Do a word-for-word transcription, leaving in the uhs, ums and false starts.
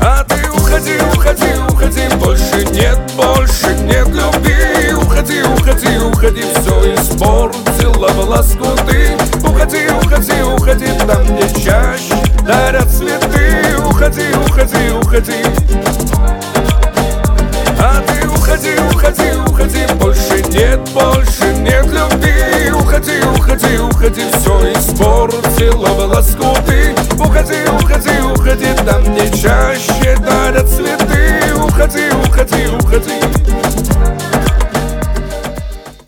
А ты уходи, уходи, уходи, больше нет, больше нет любви. Уходи, уходи, уходи, все испортила в лоскуты. Уходи, уходи, уходи, там, где чаще дарят цветы. Уходи, уходи, уходи. А ты уходи, уходи, уходи, больше нет, больше нет любви. Уходи, уходи, уходи, все испортила в лоскуты.